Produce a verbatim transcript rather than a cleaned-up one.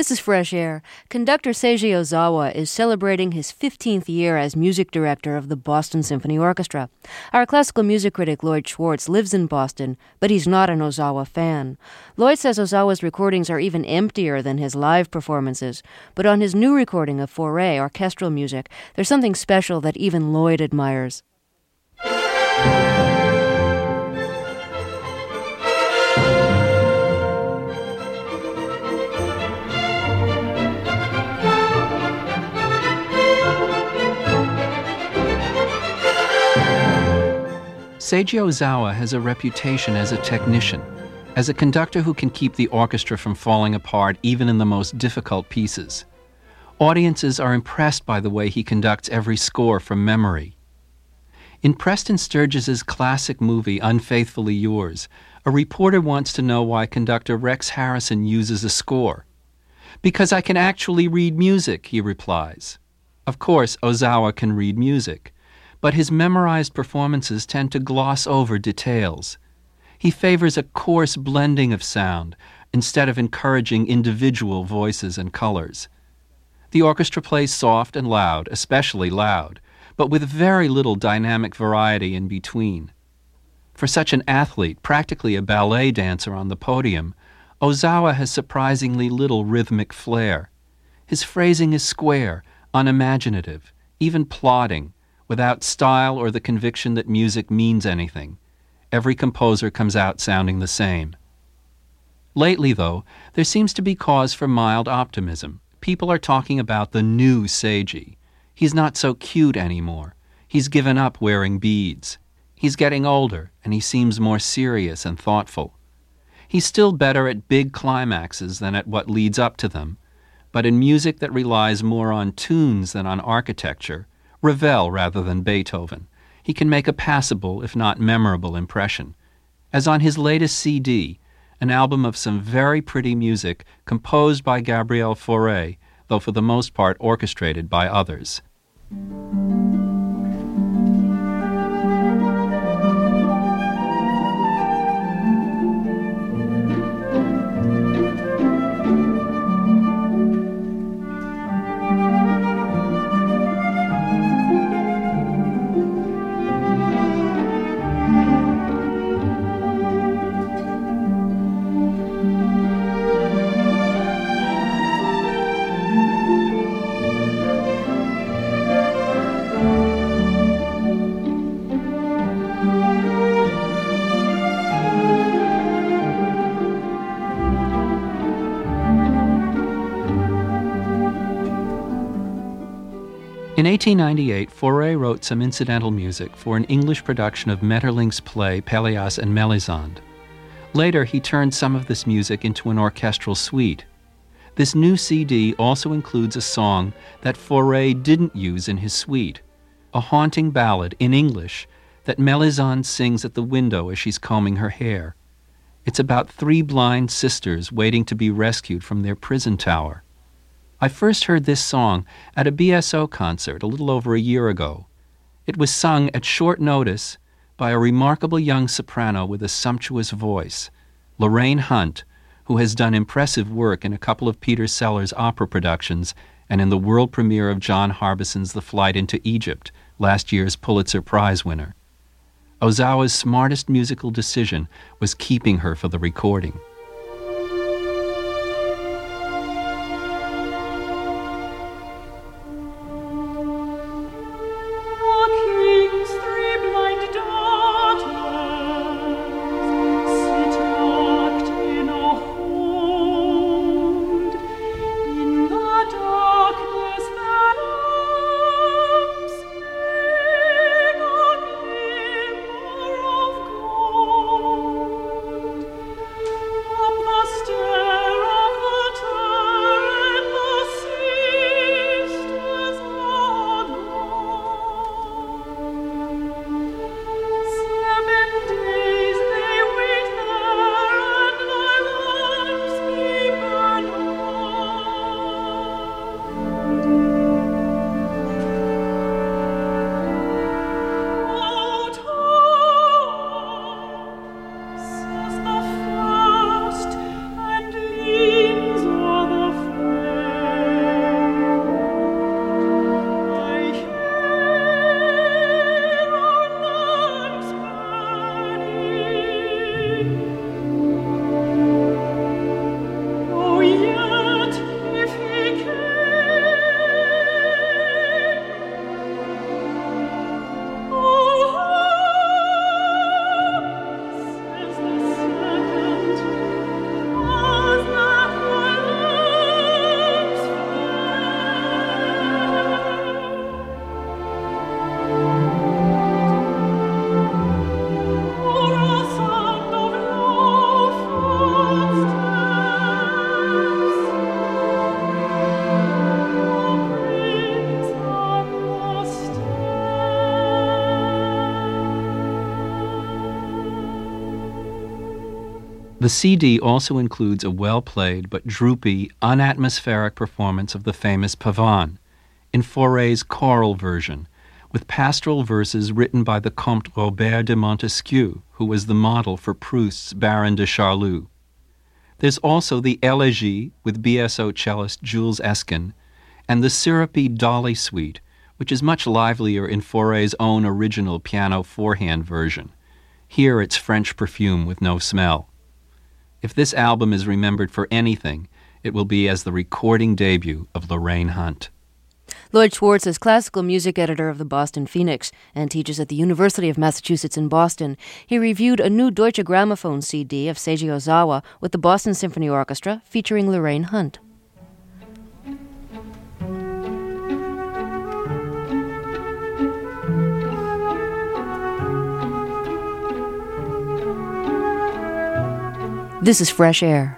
This is Fresh Air. Conductor Seiji Ozawa is celebrating his fifteenth year as music director of the Boston Symphony Orchestra. Our classical music critic Lloyd Schwartz lives in Boston, but he's not an Ozawa fan. Lloyd says Ozawa's recordings are even emptier than his live performances, but on his new recording of Fauré orchestral music, there's something special that even Lloyd admires. Seiji Ozawa has a reputation as a technician, as a conductor who can keep the orchestra from falling apart even in the most difficult pieces. Audiences are impressed by the way he conducts every score from memory. In Preston Sturges's classic movie Unfaithfully Yours, a reporter wants to know why conductor Rex Harrison uses a score. "Because I can actually read music," he replies. Of course, Ozawa can read music, but his memorized performances tend to gloss over details. He favors a coarse blending of sound instead of encouraging individual voices and colors. The orchestra plays soft and loud, especially loud, but with very little dynamic variety in between. For such an athlete, practically a ballet dancer on the podium, Ozawa has surprisingly little rhythmic flair. His phrasing is square, unimaginative, even plodding, without style or the conviction that music means anything. Every composer comes out sounding the same. Lately, though, there seems to be cause for mild optimism. People are talking about the new Seiji. He's not so cute anymore. He's given up wearing beads. He's getting older, and he seems more serious and thoughtful. He's still better at big climaxes than at what leads up to them, but in music that relies more on tunes than on architecture, Ravel rather than Beethoven, he can make a passable, if not memorable, impression. As on his latest C D, an album of some very pretty music composed by Gabriel Fauré, though for the most part orchestrated by others. In eighteen ninety-eight, Fauré wrote some incidental music for an English production of Maeterlinck's play Pelléas and Mélisande. Later, he turned some of this music into an orchestral suite. This new C D also includes a song that Fauré didn't use in his suite, a haunting ballad in English that Mélisande sings at the window as she's combing her hair. It's about three blind sisters waiting to be rescued from their prison tower. I first heard this song at a B S O concert a little over a year ago. It was sung at short notice by a remarkable young soprano with a sumptuous voice, Lorraine Hunt, who has done impressive work in a couple of Peter Sellers opera productions and in the world premiere of John Harbison's The Flight into Egypt, last year's Pulitzer Prize winner. Ozawa's smartest musical decision was keeping her for the recording. The C D also includes a well-played but droopy, unatmospheric performance of the famous Pavane, in Fauré's choral version, with pastoral verses written by the Comte Robert de Montesquieu, who was the model for Proust's Baron de Charlus. There's also the Elegie with B S O cellist Jules Esquin, and the syrupy Dolly Suite, which is much livelier in Fauré's own original piano four-hand version. Here it's French perfume with no smell. If this album is remembered for anything, it will be as the recording debut of Lorraine Hunt. Lloyd Schwartz is classical music editor of the Boston Phoenix and teaches at the University of Massachusetts in Boston. He reviewed a new Deutsche Grammophon C D of Seiji Ozawa with the Boston Symphony Orchestra featuring Lorraine Hunt. This is Fresh Air.